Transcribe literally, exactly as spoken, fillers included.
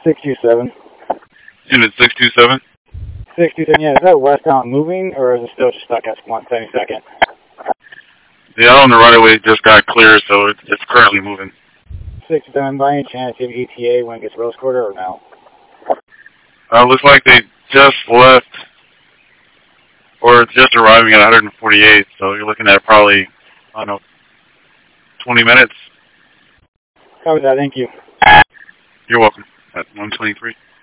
six two seven. Unit six two seven? six two seven, yeah. Is that westbound moving, or is it still just stuck at one seventy-second? The out on the right of way just got clear, so it's, it's currently moving. six two seven, by any chance, do you have E T A when it gets Rose Quarter, or no? Uh, looks like they just left, or it's just arriving at one forty-eight, so you're looking at probably, I don't know, twenty minutes. Copy that, thank you. You're welcome. At one twenty-three.